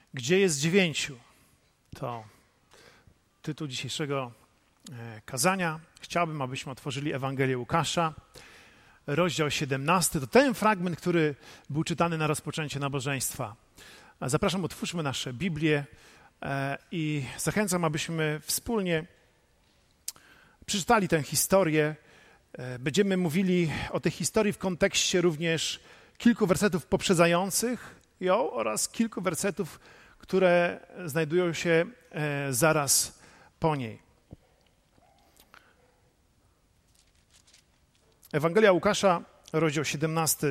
Gdzie jest 9? To tytuł dzisiejszego kazania. Chciałbym, abyśmy otworzyli Ewangelię Łukasza, rozdział 17. To ten fragment, który był czytany na rozpoczęcie nabożeństwa. Zapraszam, otwórzmy nasze Biblię i zachęcam, abyśmy wspólnie przeczytali tę historię. Będziemy mówili o tej historii w kontekście również kilku wersetów poprzedzających ją oraz kilku wersetów, które znajdują się zaraz po niej. Ewangelia Łukasza, rozdział 17,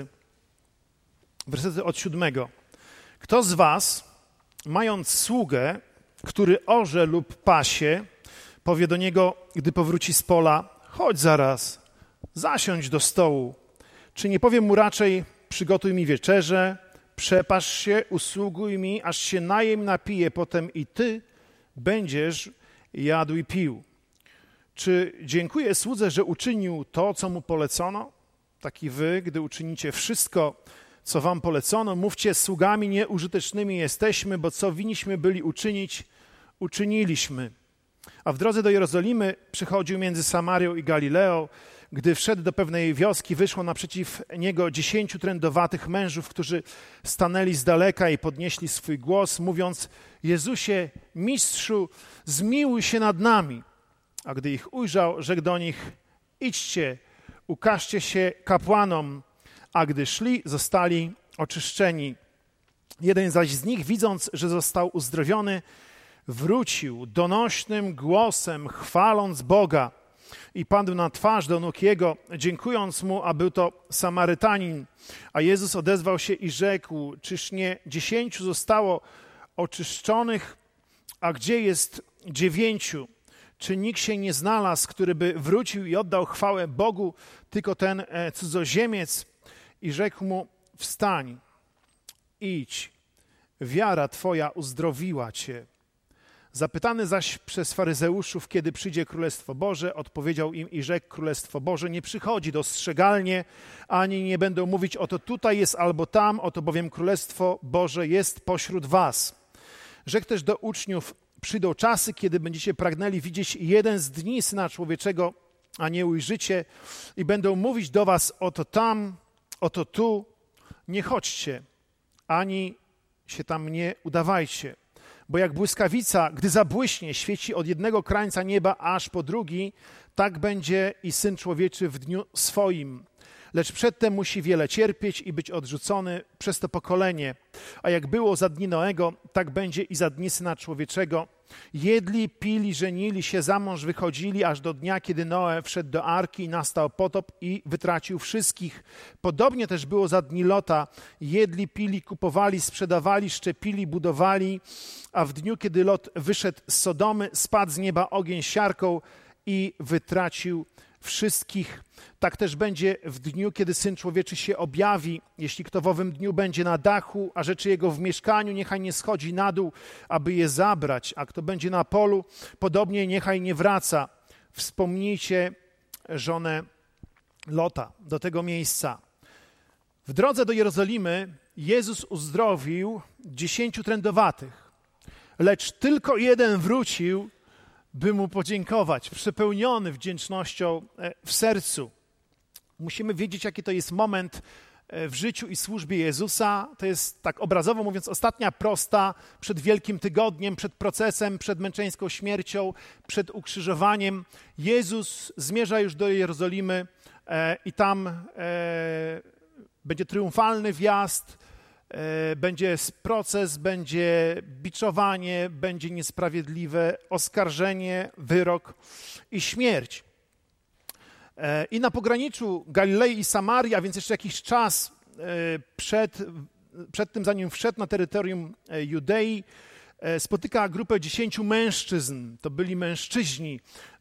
wersety od 7. Kto z was, mając sługę, który orze lub pasie, powie do niego, gdy powróci z pola, chodź zaraz, zasiądź do stołu. Czy nie powie mu raczej, przygotuj mi wieczerzę, przepasz się, usługuj mi, aż się najem, napiję, potem i ty będziesz jadł i pił. Czy dziękuję słudze, że uczynił to, co mu polecono? Tak i wy, gdy uczynicie wszystko, co wam polecono, mówcie, sługami nieużytecznymi jesteśmy, bo co winniśmy byli uczynić, uczyniliśmy. A w drodze do Jerozolimy przychodził między Samarią i Galileą. Gdy wszedł do pewnej wioski, wyszło naprzeciw niego 10 trędowatych mężów, którzy stanęli z daleka i podnieśli swój głos, mówiąc: Jezusie, Mistrzu, zmiłuj się nad nami. A gdy ich ujrzał, rzekł do nich: idźcie, ukażcie się kapłanom. A gdy szli, zostali oczyszczeni. Jeden zaś z nich, widząc, że został uzdrowiony, wrócił donośnym głosem, chwaląc Boga, i padł na twarz do nóg Jego, dziękując Mu, a był to Samarytanin. A Jezus odezwał się i rzekł: czyż nie 10 zostało oczyszczonych, a gdzie jest 9? Czy nikt się nie znalazł, który by wrócił i oddał chwałę Bogu, tylko ten cudzoziemiec? I rzekł mu: wstań, idź, wiara twoja uzdrowiła cię. Zapytany zaś przez faryzeuszów, kiedy przyjdzie Królestwo Boże, odpowiedział im i rzekł: Królestwo Boże nie przychodzi dostrzegalnie, ani nie będą mówić: oto tutaj jest albo tam, oto bowiem Królestwo Boże jest pośród was. Rzekł też do uczniów: przyjdą czasy, kiedy będziecie pragnęli widzieć jeden z dni Syna Człowieczego, a nie ujrzycie, i będą mówić do was: oto tam, oto tu. Nie chodźcie, ani się tam nie udawajcie. Bo jak błyskawica, gdy zabłyśnie, świeci od jednego krańca nieba aż po drugi, tak będzie i Syn Człowieczy w dniu swoim. Lecz przedtem musi wiele cierpieć i być odrzucony przez to pokolenie. A jak było za dni Noego, tak będzie i za dni Syna Człowieczego. Jedli, pili, żenili się, za mąż wychodzili, aż do dnia, kiedy Noe wszedł do arki i nastał potop i wytracił wszystkich. Podobnie też było za dni Lota. Jedli, pili, kupowali, sprzedawali, szczepili, budowali, a w dniu, kiedy Lot wyszedł z Sodomy, spadł z nieba ogień siarką i wytracił wszystkich. Tak też będzie w dniu, kiedy Syn Człowieczy się objawi. Jeśli kto w owym dniu będzie na dachu, a rzeczy jego w mieszkaniu, niechaj nie schodzi na dół, aby je zabrać. A kto będzie na polu, podobnie niechaj nie wraca. Wspomnijcie żonę Lota do tego miejsca. W drodze do Jerozolimy Jezus uzdrowił 10 trędowatych, lecz tylko jeden wrócił, by Mu podziękować, przepełniony wdzięcznością w sercu. Musimy wiedzieć, jaki to jest moment w życiu i służbie Jezusa. To jest, tak obrazowo mówiąc, ostatnia prosta przed Wielkim Tygodniem, przed procesem, przed męczeńską śmiercią, przed ukrzyżowaniem. Jezus zmierza już do Jerozolimy i tam będzie triumfalny wjazd, będzie proces, będzie biczowanie, będzie niesprawiedliwe oskarżenie, wyrok i śmierć. I na pograniczu Galilei i Samarii, a więc jeszcze jakiś czas przed tym, zanim wszedł na terytorium Judei, spotyka grupę 10 mężczyzn. To byli mężczyźni,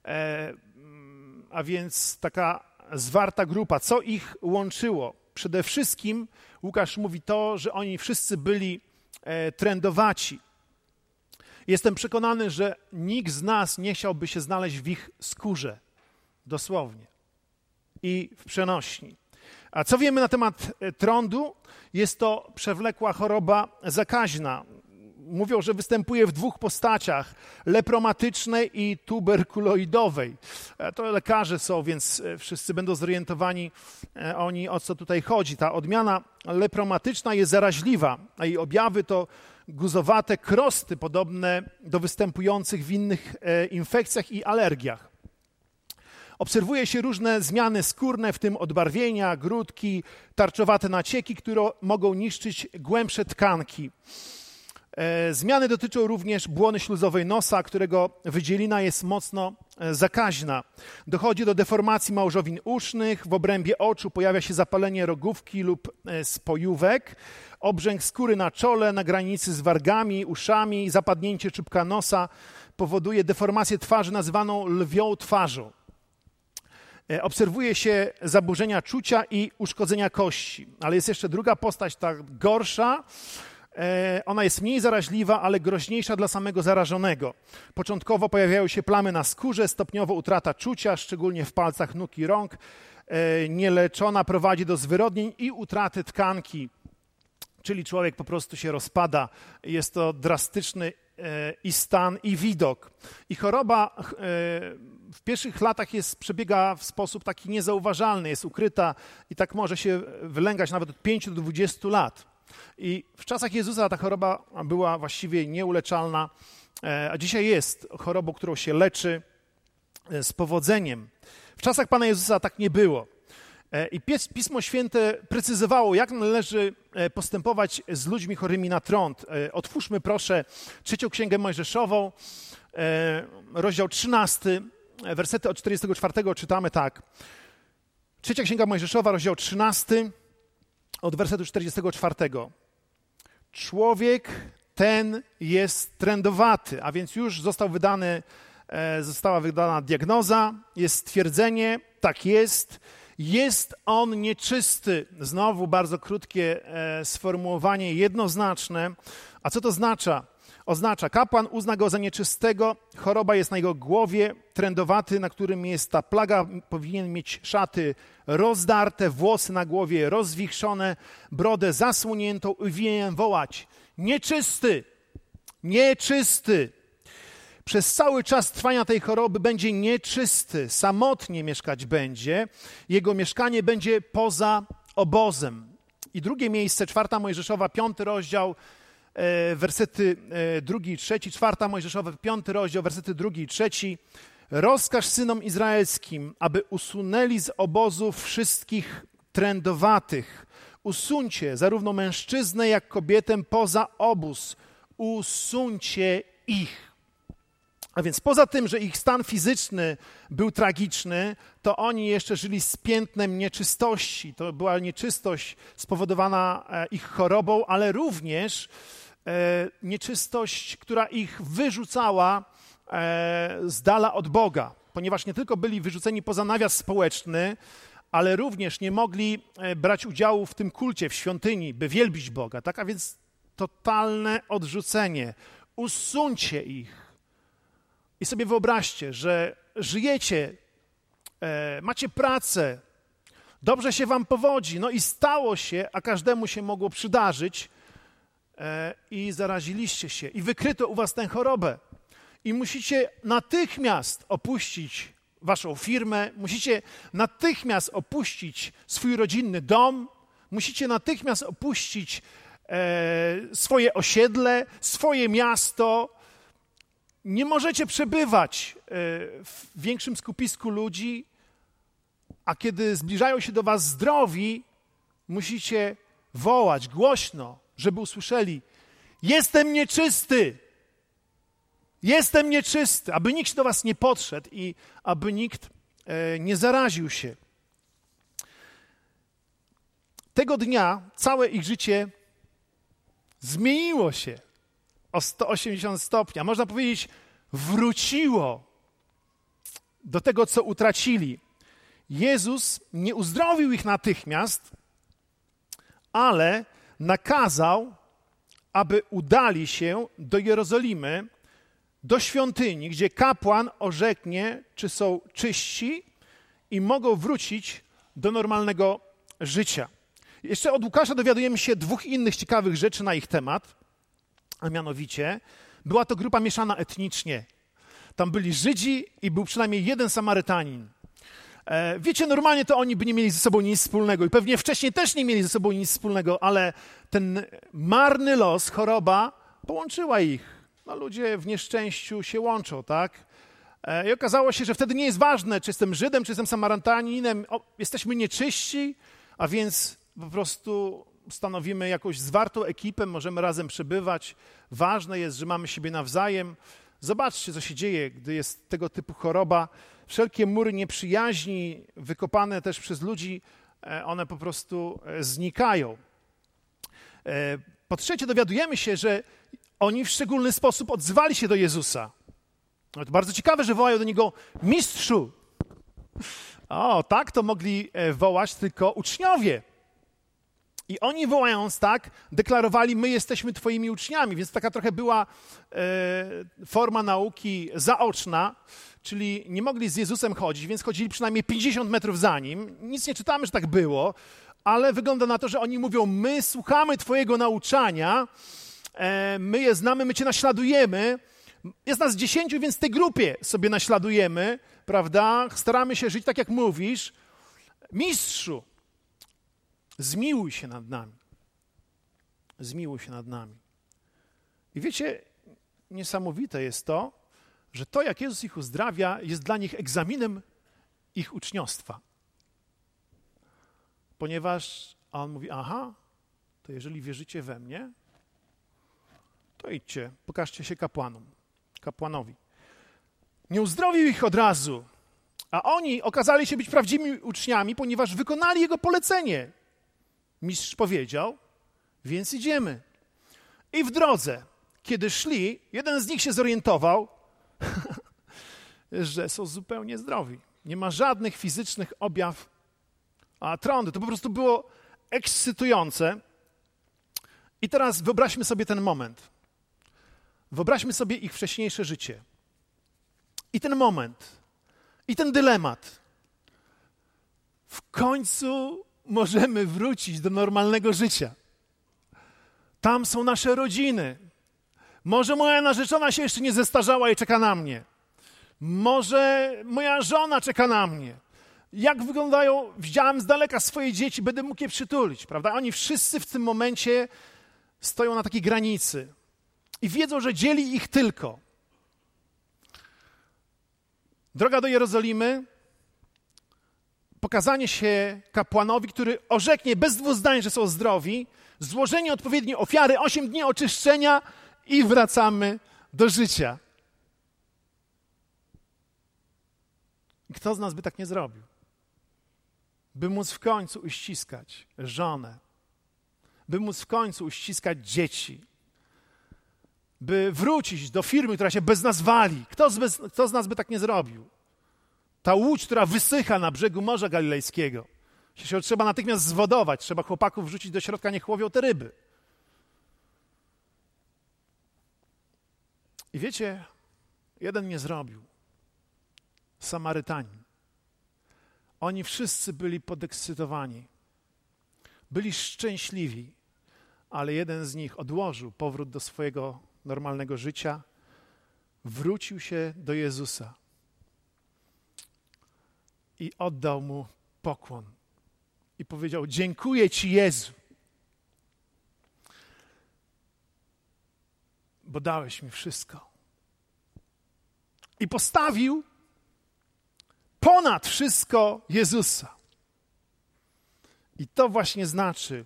a więc taka zwarta grupa. Co ich łączyło? Przede wszystkim Łukasz mówi to, że oni wszyscy byli trędowaci. Jestem przekonany, że nikt z nas nie chciałby się znaleźć w ich skórze, dosłownie, i w przenośni. A co wiemy na temat trądu? Jest to przewlekła choroba zakaźna. mówią, że występuje w dwóch postaciach, lepromatycznej i tuberkuloidowej. To lekarze są, więc wszyscy będą zorientowani o co tutaj chodzi. Ta odmiana lepromatyczna jest zaraźliwa, a jej objawy to guzowate krosty podobne do występujących w innych infekcjach i alergiach. Obserwuje się różne zmiany skórne, w tym odbarwienia, grudki, tarczowate nacieki, które mogą niszczyć głębsze tkanki. Zmiany dotyczą również błony śluzowej nosa, którego wydzielina jest mocno zakaźna. Dochodzi do deformacji małżowin usznych, w obrębie oczu pojawia się zapalenie rogówki lub spojówek, obrzęk skóry na czole, na granicy z wargami, uszami, zapadnięcie czubka nosa powoduje deformację twarzy nazywaną lwią twarzą. Obserwuje się zaburzenia czucia i uszkodzenia kości. Ale jest jeszcze druga postać, ta gorsza. Ona jest mniej zaraźliwa, ale groźniejsza dla samego zarażonego. Początkowo pojawiają się plamy na skórze, stopniowo utrata czucia, szczególnie w palcach nóg i rąk. Nieleczona prowadzi do zwyrodnień i utraty tkanki, czyli człowiek po prostu się rozpada. Jest to drastyczny i stan, i widok. I choroba w pierwszych latach przebiega w sposób taki niezauważalny, jest ukryta i tak może się wylęgać nawet od 5 do 20 lat. I w czasach Jezusa ta choroba była właściwie nieuleczalna, a dzisiaj jest chorobą, którą się leczy z powodzeniem. W czasach Pana Jezusa tak nie było. I Pismo Święte precyzowało, jak należy postępować z ludźmi chorymi na trąd. Otwórzmy proszę 3 Księgę Mojżeszową, rozdział 13, wersety od 44 czytamy tak. 3 Księga Mojżeszowa, rozdział 13, od wersetu 44. Człowiek ten jest trędowaty, a więc już została wydana diagnoza, jest stwierdzenie, tak jest on nieczysty. Znowu bardzo krótkie sformułowanie, jednoznaczne. A co to oznacza? Kapłan uzna go za nieczystego, choroba jest na jego głowie, trędowaty, na którym jest ta plaga, powinien mieć szaty rozdarte, włosy na głowie rozwichrzone, brodę zasłoniętą i winien wołać: nieczysty, nieczysty. Przez cały czas trwania tej choroby będzie nieczysty, samotnie mieszkać będzie, jego mieszkanie będzie poza obozem. I drugie miejsce, 4 Mojżeszowa, 5 rozdział, wersety 2 i 3, 4 Mojżeszowa, 5 rozdział, wersety 2 i 3. Rozkaż synom izraelskim, aby usunęli z obozów wszystkich trędowatych. Usuńcie zarówno mężczyznę, jak kobietę poza obóz. Usuńcie ich. A więc poza tym, że ich stan fizyczny był tragiczny, to oni jeszcze żyli z piętnem nieczystości. To była nieczystość spowodowana ich chorobą, ale również nieczystość, która ich wyrzucała z dala od Boga, ponieważ nie tylko byli wyrzuceni poza nawias społeczny, ale również nie mogli brać udziału w tym kulcie w świątyni, by wielbić Boga. Tak? A więc totalne odrzucenie. Usuńcie ich. I sobie wyobraźcie, że żyjecie, macie pracę, dobrze się wam powodzi, no i stało się, a każdemu się mogło przydarzyć i zaraziliście się i wykryto u was tę chorobę. I musicie natychmiast opuścić waszą firmę, musicie natychmiast opuścić swój rodzinny dom, musicie natychmiast opuścić swoje osiedle, swoje miasto. Nie możecie przebywać w większym skupisku ludzi, a kiedy zbliżają się do was zdrowi, musicie wołać głośno, żeby usłyszeli: jestem nieczysty! Jestem nieczysty! Aby nikt do was nie podszedł i aby nikt nie zaraził się. Tego dnia całe ich życie zmieniło się o 180 stopni, a można powiedzieć, wróciło do tego, co utracili. Jezus nie uzdrowił ich natychmiast, ale nakazał, aby udali się do Jerozolimy, do świątyni, gdzie kapłan orzeknie, czy są czyści i mogą wrócić do normalnego życia. Jeszcze od Łukasza dowiadujemy się 2 innych ciekawych rzeczy na ich temat. a mianowicie była to grupa mieszana etnicznie. Tam byli Żydzi i był przynajmniej jeden Samarytanin. Wiecie, normalnie to oni by nie mieli ze sobą nic wspólnego i pewnie wcześniej też nie mieli ze sobą nic wspólnego, ale ten marny los, choroba połączyła ich. No, ludzie w nieszczęściu się łączą, tak? I okazało się, że wtedy nie jest ważne, czy jestem Żydem, czy jestem Samarytaninem. Jesteśmy nieczyści, a więc po prostu stanowimy jakąś zwartą ekipę, możemy razem przebywać. Ważne jest, że mamy siebie nawzajem. Zobaczcie, co się dzieje, gdy jest tego typu choroba. Wszelkie mury nieprzyjaźni, wykopane też przez ludzi, one po prostu znikają. Po trzecie, dowiadujemy się, że oni w szczególny sposób odzywali się do Jezusa. To bardzo ciekawe, że wołają do Niego mistrzu. O, tak to mogli wołać tylko uczniowie. I oni wołając tak, deklarowali, my jesteśmy Twoimi uczniami, więc taka trochę była forma nauki zaoczna, czyli nie mogli z Jezusem chodzić, więc chodzili przynajmniej 50 metrów za Nim. Nic nie czytamy, że tak było, ale wygląda na to, że oni mówią, my słuchamy Twojego nauczania, my je znamy, my Cię naśladujemy. Jest nas 10, więc w tej grupie sobie naśladujemy, prawda? Staramy się żyć tak, jak mówisz. Mistrzu, zmiłuj się nad nami. Zmiłuj się nad nami. I wiecie, niesamowite jest to, że to, jak Jezus ich uzdrawia, jest dla nich egzaminem ich uczniostwa. Ponieważ on mówi, aha, to jeżeli wierzycie we mnie, to idźcie, pokażcie się kapłanowi. Nie uzdrowił ich od razu, a oni okazali się być prawdziwymi uczniami, ponieważ wykonali jego polecenie. Mistrz powiedział, więc idziemy. I w drodze, kiedy szli, jeden z nich się zorientował, że są zupełnie zdrowi. Nie ma żadnych fizycznych objaw trądy. To po prostu było ekscytujące. I teraz wyobraźmy sobie ten moment. Wyobraźmy sobie ich wcześniejsze życie. I ten moment. I ten dylemat. W końcu możemy wrócić do normalnego życia. Tam są nasze rodziny. Może moja narzeczona się jeszcze nie zestarzała i czeka na mnie. Może moja żona czeka na mnie. Jak wyglądają, widziałem z daleka swoje dzieci, będę mógł je przytulić, prawda? Oni wszyscy w tym momencie stoją na takiej granicy i wiedzą, że dzieli ich tylko droga do Jerozolimy, pokazanie się kapłanowi, który orzeknie bez dwóch zdań, że są zdrowi, złożenie odpowiedniej ofiary, 8 dni oczyszczenia i wracamy do życia. Kto z nas by tak nie zrobił? By móc w końcu uściskać żonę, by móc w końcu uściskać dzieci, by wrócić do firmy, która się bez nas wali. Kto z nas by tak nie zrobił? Ta łódź, która wysycha na brzegu Morza Galilejskiego. Się trzeba natychmiast zwodować, trzeba chłopaków wrzucić do środka, niech łowią te ryby. I wiecie, jeden nie zrobił. Samarytanin. Oni wszyscy byli podekscytowani. Byli szczęśliwi, ale jeden z nich odłożył powrót do swojego normalnego życia, wrócił się do Jezusa i oddał Mu pokłon. I powiedział, dziękuję Ci, Jezu, bo dałeś mi wszystko. I postawił ponad wszystko Jezusa. I to właśnie znaczy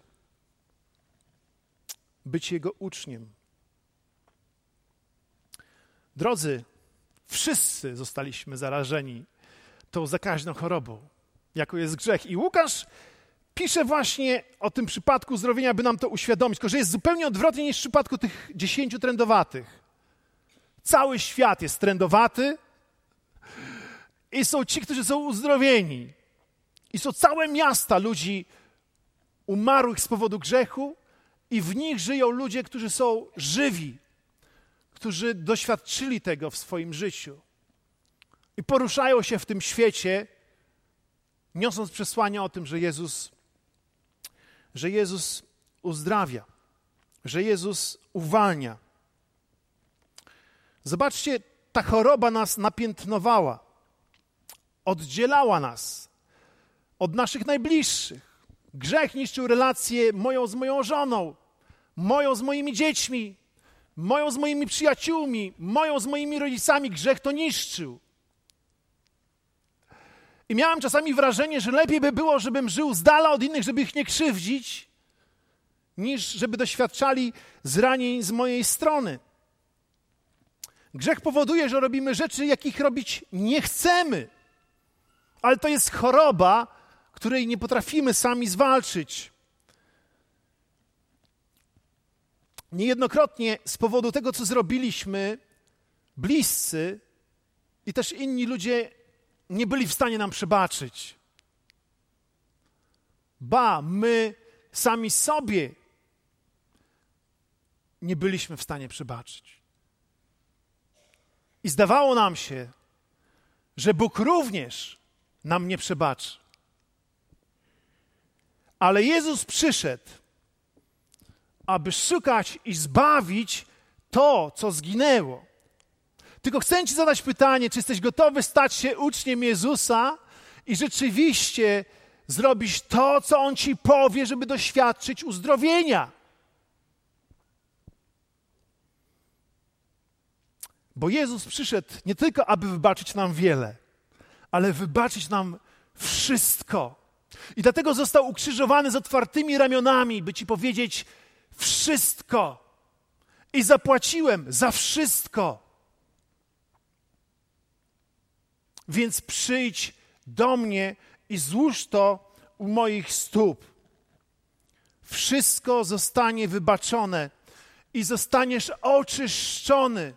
być Jego uczniem. Drodzy, wszyscy zostaliśmy zarażeni tą zakaźną chorobą, jaką jest grzech. I Łukasz pisze właśnie o tym przypadku uzdrowienia, by nam to uświadomić, tylko że jest zupełnie odwrotnie niż w przypadku tych 10 trędowatych. Cały świat jest trędowaty i są ci, którzy są uzdrowieni. I są całe miasta ludzi umarłych z powodu grzechu i w nich żyją ludzie, którzy są żywi, którzy doświadczyli tego w swoim życiu. I poruszają się w tym świecie, niosąc przesłanie o tym, że Jezus uzdrawia, że Jezus uwalnia. Zobaczcie, ta choroba nas napiętnowała, oddzielała nas od naszych najbliższych. Grzech niszczył relację moją z moją żoną, moją z moimi dziećmi, moją z moimi przyjaciółmi, moją z moimi rodzicami. Grzech to niszczył. I miałem czasami wrażenie, że lepiej by było, żebym żył z dala od innych, żeby ich nie krzywdzić, niż żeby doświadczali zranień z mojej strony. Grzech powoduje, że robimy rzeczy, jakich robić nie chcemy. Ale to jest choroba, której nie potrafimy sami zwalczyć. Niejednokrotnie z powodu tego, co zrobiliśmy, bliscy i też inni ludzie nie byli w stanie nam przebaczyć. Ba, my sami sobie nie byliśmy w stanie przebaczyć. I zdawało nam się, że Bóg również nam nie przebaczy. Ale Jezus przyszedł, aby szukać i zbawić to, co zginęło. Tylko chcę Ci zadać pytanie, czy jesteś gotowy stać się uczniem Jezusa i rzeczywiście zrobić to, co On Ci powie, żeby doświadczyć uzdrowienia. Bo Jezus przyszedł nie tylko, aby wybaczyć nam wiele, ale wybaczyć nam wszystko. I dlatego został ukrzyżowany z otwartymi ramionami, by Ci powiedzieć wszystko. I zapłaciłem za wszystko. Więc przyjdź do mnie i złóż to u moich stóp. Wszystko zostanie wybaczone i zostaniesz oczyszczony.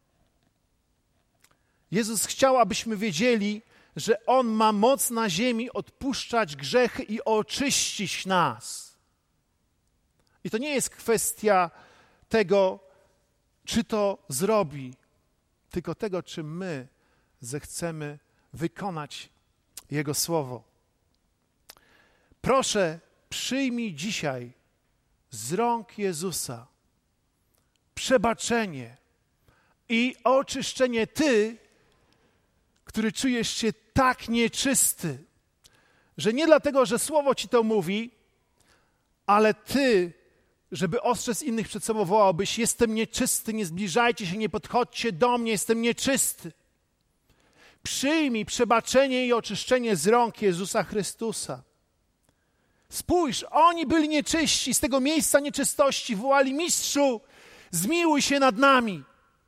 Jezus chciał, abyśmy wiedzieli, że On ma moc na ziemi odpuszczać grzechy i oczyścić nas. I to nie jest kwestia tego, czy to zrobi, tylko tego, czy my zechcemy wykonać Jego słowo. Proszę, przyjmij dzisiaj z rąk Jezusa przebaczenie i oczyszczenie Ty, który czujesz się tak nieczysty, że nie dlatego, że Słowo Ci to mówi, ale Ty, żeby ostrzec innych przed sobą, wołałbyś: jestem nieczysty, nie zbliżajcie się, nie podchodźcie do mnie, jestem nieczysty. Przyjmij przebaczenie i oczyszczenie z rąk Jezusa Chrystusa. Spójrz, oni byli nieczyści, z tego miejsca nieczystości wołali: Mistrzu, zmiłuj się nad nami.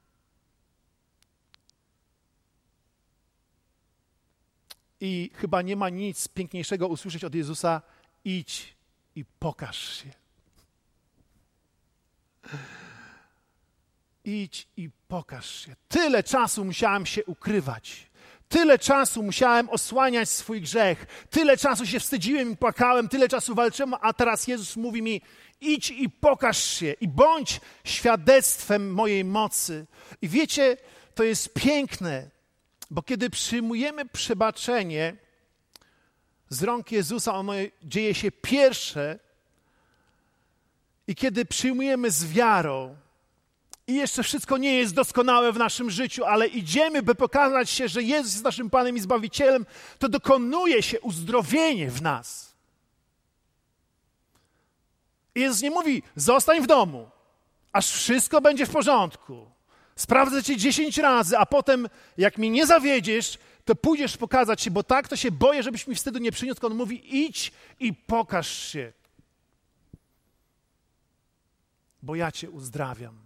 I chyba nie ma nic piękniejszego usłyszeć od Jezusa: idź i pokaż się. Idź i pokaż się. Tyle czasu musiałem się ukrywać. Tyle czasu musiałem osłaniać swój grzech. Tyle czasu się wstydziłem i płakałem. Tyle czasu walczyłem, a teraz Jezus mówi mi: idź i pokaż się i bądź świadectwem mojej mocy. I wiecie, to jest piękne, bo kiedy przyjmujemy przebaczenie z rąk Jezusa, ono dzieje się pierwsze, i kiedy przyjmujemy z wiarą, i jeszcze wszystko nie jest doskonałe w naszym życiu, ale idziemy, by pokazać się, że Jezus jest naszym Panem i Zbawicielem, to dokonuje się uzdrowienie w nas. I Jezus nie mówi: zostań w domu, aż wszystko będzie w porządku. Sprawdzę cię 10 razy, a potem, jak mi nie zawiedziesz, to pójdziesz pokazać się, bo tak to się boję, żebyś mi wstydu nie przyniósł. Tylko On mówi: idź i pokaż się, bo ja cię uzdrawiam.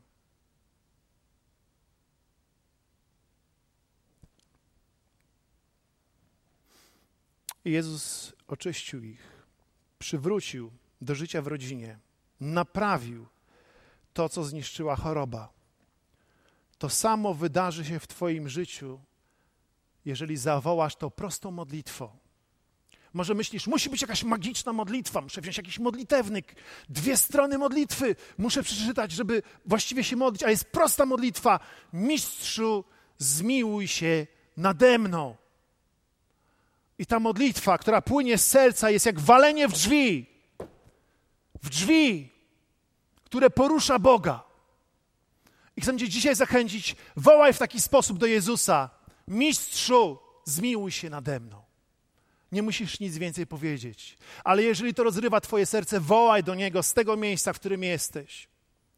I Jezus oczyścił ich, przywrócił do życia w rodzinie, naprawił to, co zniszczyła choroba. To samo wydarzy się w twoim życiu, jeżeli zawołasz to prostą modlitwą. Może myślisz: musi być jakaś magiczna modlitwa, muszę wziąć jakiś modlitewnik, 2 strony modlitwy muszę przeczytać, żeby właściwie się modlić, a jest prosta modlitwa: Mistrzu, zmiłuj się nade mną. I ta modlitwa, która płynie z serca, jest jak walenie w drzwi, które porusza Boga. I chcę cię dzisiaj zachęcić, wołaj w taki sposób do Jezusa: Mistrzu, zmiłuj się nade mną. Nie musisz nic więcej powiedzieć, ale jeżeli to rozrywa twoje serce, wołaj do Niego z tego miejsca, w którym jesteś.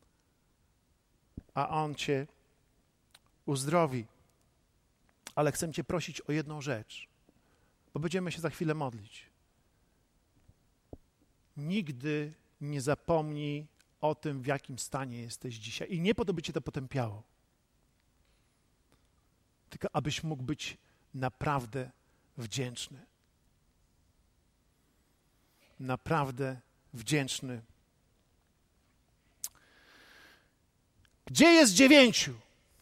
A On cię uzdrowi. Ale chcę cię prosić o jedną rzecz, bo będziemy się za chwilę modlić. Nigdy nie zapomnij o tym, w jakim stanie jesteś dzisiaj. I nie po to, by cię to potępiało, tylko abyś mógł być naprawdę wdzięczny. Naprawdę wdzięczny. Gdzie jest 9?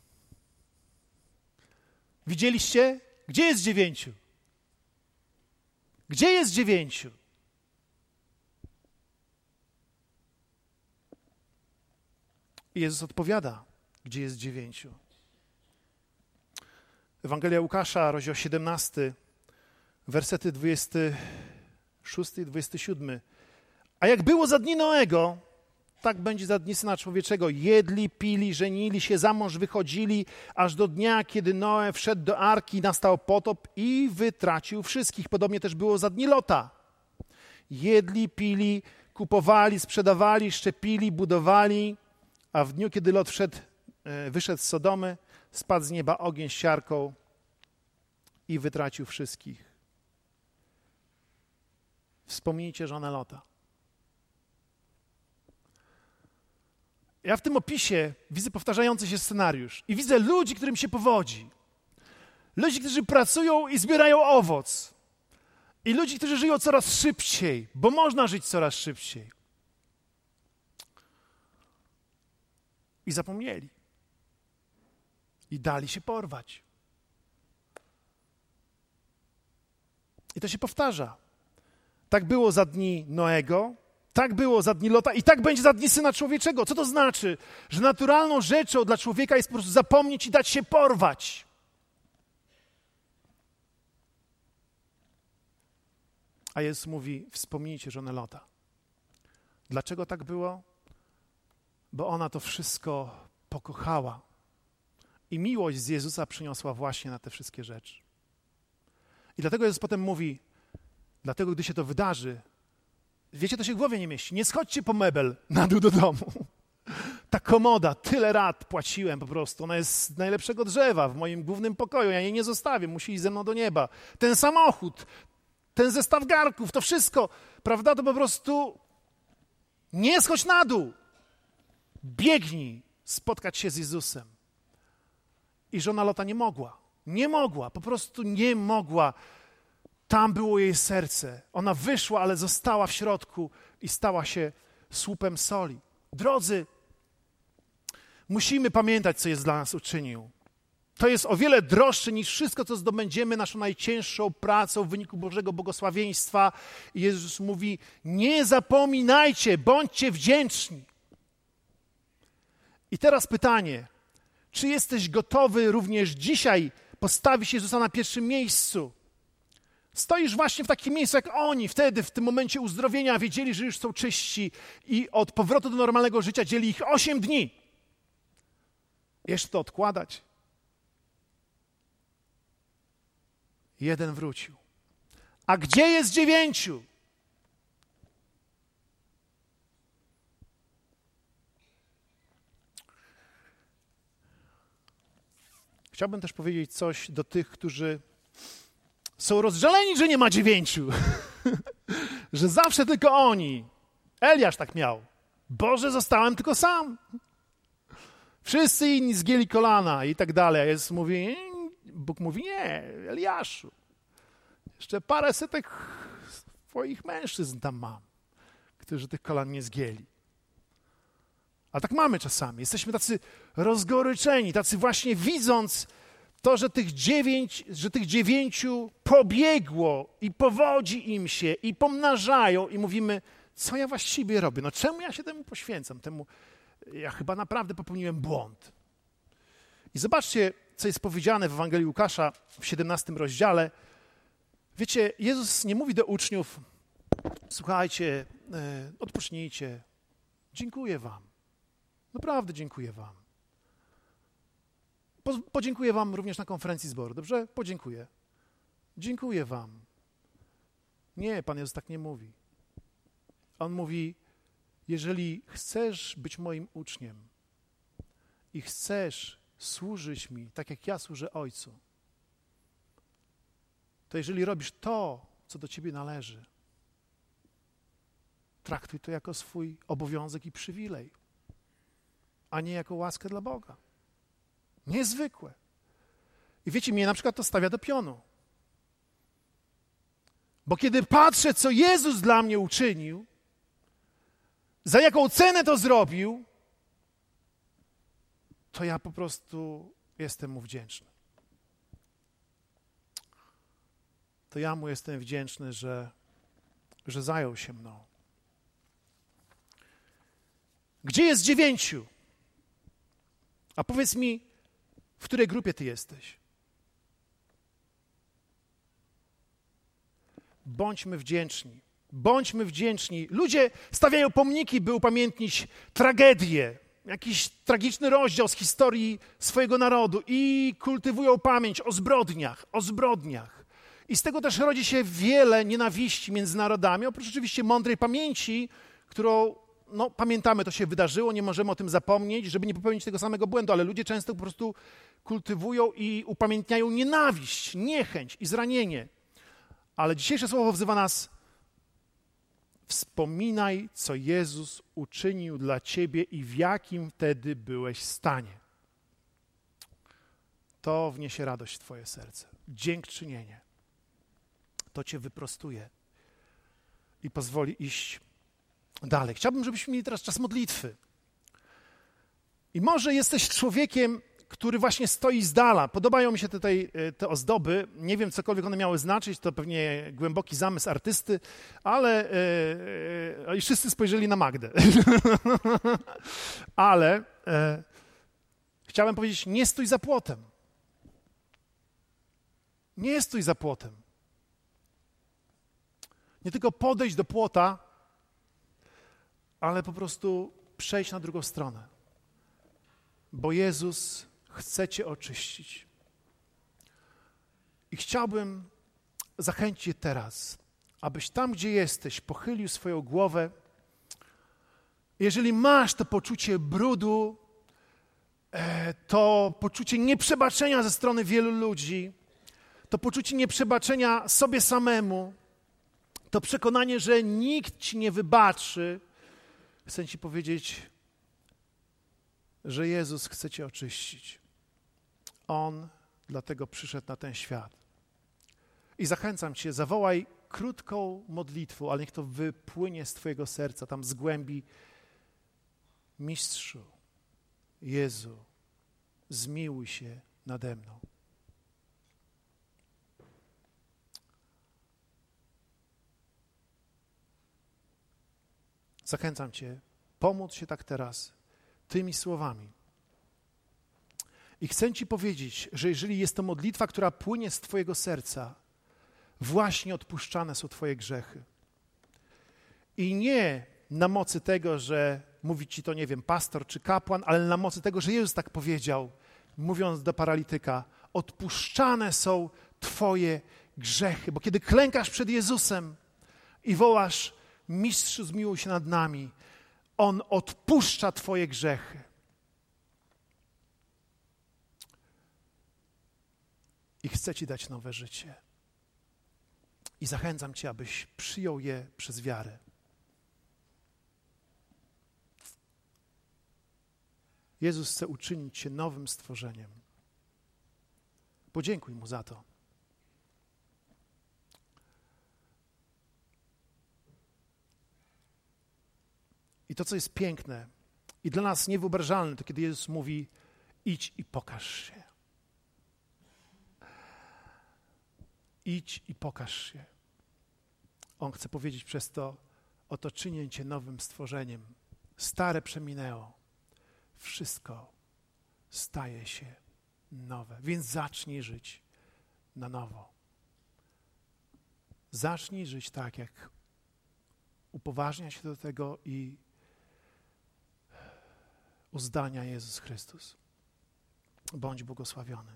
Widzieliście? Gdzie jest 9? Gdzie jest 9? I Jezus odpowiada, gdzie jest 9. Ewangelia Łukasza, rozdział 17, wersety 26 i 27. A jak było za dni Noego, tak będzie za dni Syna Człowieczego. Jedli, pili, żenili się, za mąż wychodzili, aż do dnia, kiedy Noe wszedł do arki, nastał potop i wytracił wszystkich. Podobnie też było za dni Lota. Jedli, pili, kupowali, sprzedawali, szczepili, budowali, a w dniu, kiedy Lot wyszedł z Sodomy, spadł z nieba ogień z siarką i wytracił wszystkich. Wspomnijcie żonę Lota. Ja w tym opisie widzę powtarzający się scenariusz i widzę ludzi, którym się powodzi. Ludzi, którzy pracują i zbierają owoc. I ludzi, którzy żyją coraz szybciej, bo można żyć coraz szybciej. I zapomnieli. I dali się porwać. I to się powtarza. Tak było za dni Noego, tak było za dni Lota i tak będzie za dni Syna Człowieczego. Co to znaczy? Że naturalną rzeczą dla człowieka jest po prostu zapomnieć i dać się porwać. A Jezus mówi, wspomnijcie żonę Lota. Dlaczego tak było? Bo ona to wszystko pokochała. I miłość z Jezusa przyniosła właśnie na te wszystkie rzeczy. I dlatego Jezus potem mówi, dlatego gdy się to wydarzy, wiecie, to się w głowie nie mieści. Nie schodźcie po mebel na dół do domu. Ta komoda, tyle lat płaciłem po prostu. Ona jest z najlepszego drzewa w moim głównym pokoju. Ja jej nie zostawię, musi iść ze mną do nieba. Ten samochód, ten zestaw garnków, to wszystko, prawda, to po prostu nie schodź na dół. Biegnij spotkać się z Jezusem. I żona Lota nie mogła, po prostu nie mogła. Tam było jej serce. Ona wyszła, ale została w środku i stała się słupem soli. Drodzy, musimy pamiętać, co jest dla nas uczynił. To jest o wiele droższe niż wszystko, co zdobędziemy naszą najcięższą pracą w wyniku Bożego błogosławieństwa. I Jezus mówi, nie zapominajcie, bądźcie wdzięczni. I teraz pytanie, czy jesteś gotowy również dzisiaj postawić Jezusa na pierwszym miejscu? Stoisz właśnie w takim miejscu jak oni. Wtedy, w tym momencie uzdrowienia, wiedzieli, że już są czyści i od powrotu do normalnego życia dzieli ich 8 dni. Jeszcze to odkładać? Jeden wrócił. A gdzie jest 9? Chciałbym też powiedzieć coś do tych, którzy są rozżaleni, że nie ma 9. Że zawsze tylko oni. Eliasz tak miał. Boże, zostałem tylko sam. Wszyscy inni zgięli kolana i tak dalej. A Jezus mówi, Bóg mówi, nie, Eliaszu. Jeszcze parę setek twoich mężczyzn tam mam, którzy tych kolan nie zgięli. A tak mamy czasami. Jesteśmy tacy rozgoryczeni, tacy właśnie widząc to, że tych 9 pobiegło i powodzi im się i pomnażają i mówimy, co ja właściwie robię? No czemu ja się temu poświęcam? Ja chyba naprawdę popełniłem błąd. I zobaczcie, co jest powiedziane w Ewangelii Łukasza w 17 rozdziale. Wiecie, Jezus nie mówi do uczniów, słuchajcie, odpocznijcie, dziękuję wam. Naprawdę dziękuję wam. Podziękuję wam również na konferencji zboru, dobrze? Podziękuję. Dziękuję wam. Nie, Pan Jezus tak nie mówi. On mówi, jeżeli chcesz być moim uczniem i chcesz służyć mi, tak jak ja służę Ojcu, to jeżeli robisz to, co do ciebie należy, traktuj to jako swój obowiązek i przywilej, a nie jako łaskę dla Boga. Niezwykłe. I wiecie, mnie na przykład to stawia do pionu. Bo kiedy patrzę, co Jezus dla mnie uczynił, za jaką cenę to zrobił, to ja po prostu jestem Mu wdzięczny. To ja Mu jestem wdzięczny, że zajął się mną. Gdzie jest 9? A powiedz mi, w której grupie ty jesteś? Bądźmy wdzięczni. Bądźmy wdzięczni. Ludzie stawiają pomniki, by upamiętnić tragedię, jakiś tragiczny rozdział z historii swojego narodu i kultywują pamięć o zbrodniach. I z tego też rodzi się wiele nienawiści między narodami, oprócz oczywiście mądrej pamięci, którą pamiętamy, to się wydarzyło, nie możemy o tym zapomnieć, żeby nie popełnić tego samego błędu, ale ludzie często po prostu kultywują i upamiętniają nienawiść, niechęć i zranienie. Ale dzisiejsze słowo wzywa nas: wspominaj, co Jezus uczynił dla ciebie i w jakim wtedy byłeś stanie. To wniesie radość w twoje serce. Dziękczynienie. To cię wyprostuje i pozwoli iść dalej. Chciałbym, żebyśmy mieli teraz czas modlitwy. I może jesteś człowiekiem, który właśnie stoi z dala. Podobają mi się tutaj te ozdoby. Nie wiem, cokolwiek one miały znaczyć. To pewnie głęboki zamysł artysty, ale i wszyscy spojrzeli na Magdę. Ale chciałem powiedzieć, nie stój za płotem. Nie stój za płotem. Nie tylko podejść do płota, ale po prostu przejść na drugą stronę. Bo Jezus chce cię oczyścić. I chciałbym zachęcić cię teraz, abyś tam, gdzie jesteś, pochylił swoją głowę. Jeżeli masz to poczucie brudu, to poczucie nieprzebaczenia ze strony wielu ludzi, to poczucie nieprzebaczenia sobie samemu, to przekonanie, że nikt ci nie wybaczy, chcę ci powiedzieć, że Jezus chce cię oczyścić. On dlatego przyszedł na ten świat. I zachęcam cię, zawołaj krótką modlitwą, ale niech to wypłynie z twojego serca, tam z głębi. Mistrzu, Jezu, zmiłuj się nade mną. Zachęcam cię, pomóc się tak teraz tymi słowami. I chcę ci powiedzieć, że jeżeli jest to modlitwa, która płynie z twojego serca, właśnie odpuszczane są twoje grzechy. I nie na mocy tego, że mówi ci to, nie wiem, pastor czy kapłan, ale na mocy tego, że Jezus tak powiedział, mówiąc do paralityka, odpuszczane są twoje grzechy. Bo kiedy klękasz przed Jezusem i wołasz: Mistrzu, zmiłuj się nad nami, On odpuszcza twoje grzechy. I chce ci dać nowe życie. I zachęcam cię, abyś przyjął je przez wiarę. Jezus chce uczynić cię nowym stworzeniem. Podziękuj Mu za to. I to, co jest piękne i dla nas niewyobrażalne, to kiedy Jezus mówi: idź i pokaż się. Idź i pokaż się. On chce powiedzieć przez to: oto czynię cię nowym stworzeniem. Stare przeminęło. Wszystko staje się nowe. Więc zacznij żyć na nowo. Zacznij żyć tak, jak upoważnia się do tego i uzdania Jezus Chrystus. Bądź błogosławiony.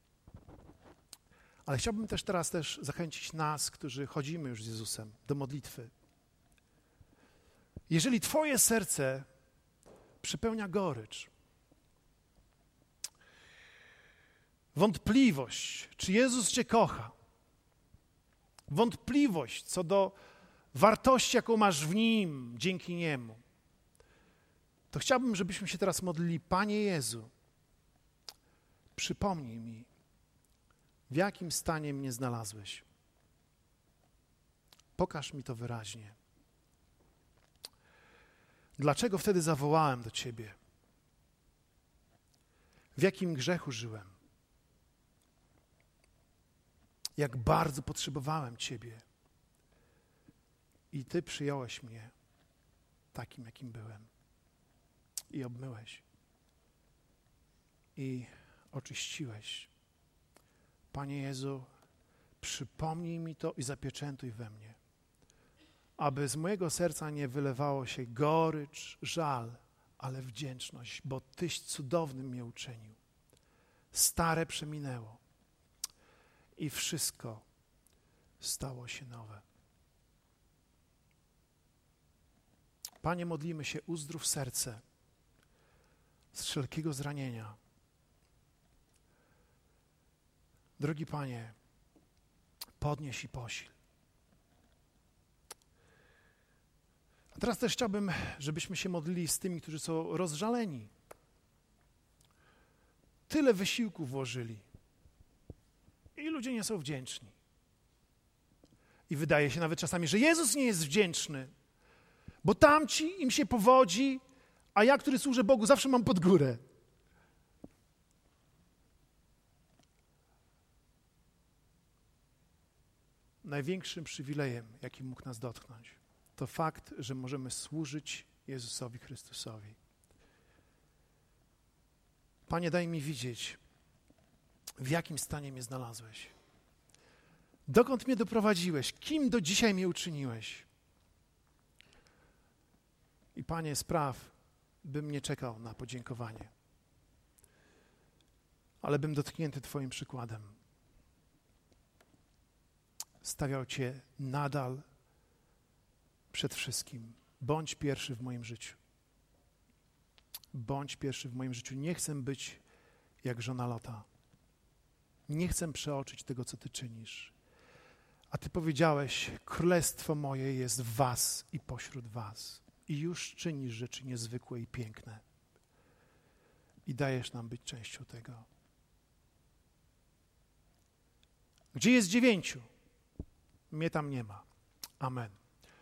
Ale chciałbym teraz zachęcić nas, którzy chodzimy już z Jezusem, do modlitwy. Jeżeli twoje serce przepełnia gorycz, wątpliwość, czy Jezus cię kocha, wątpliwość co do wartości, jaką masz w Nim, dzięki Niemu, to chciałbym, żebyśmy się teraz modlili. Panie Jezu, przypomnij mi, w jakim stanie mnie znalazłeś. Pokaż mi to wyraźnie. Dlaczego wtedy zawołałem do Ciebie? W jakim grzechu żyłem? Jak bardzo potrzebowałem Ciebie. I Ty przyjąłeś mnie takim, jakim byłem. I obmyłeś. I oczyściłeś. Panie Jezu, przypomnij mi to i zapieczętuj we mnie, aby z mojego serca nie wylewało się gorycz, żal, ale wdzięczność, bo Tyś cudownym mnie uczynił. Stare przeminęło i wszystko stało się nowe. Panie, modlimy się, uzdrów serce z wszelkiego zranienia. Drogi Panie, podnieś i posil. A teraz też chciałbym, żebyśmy się modlili z tymi, którzy są rozżaleni. Tyle wysiłku włożyli i ludzie nie są wdzięczni. I wydaje się nawet czasami, że Jezus nie jest wdzięczny, bo tamci im się powodzi, a ja, który służę Bogu, zawsze mam pod górę. Największym przywilejem, jaki mógł nas dotknąć, to fakt, że możemy służyć Jezusowi Chrystusowi. Panie, daj mi widzieć, w jakim stanie mnie znalazłeś. Dokąd mnie doprowadziłeś? Kim do dzisiaj mnie uczyniłeś? I Panie, spraw, bym nie czekał na podziękowanie, ale bym dotknięty Twoim przykładem stawiał Cię nadal przed wszystkim. Bądź pierwszy w moim życiu. Bądź pierwszy w moim życiu. Nie chcę być jak żona Lota. Nie chcę przeoczyć tego, co Ty czynisz. A Ty powiedziałeś, królestwo moje jest w was i pośród was. I już czynisz rzeczy niezwykłe i piękne. I dajesz nam być częścią tego. Gdzie jest 9? Mnie tam nie ma. Amen.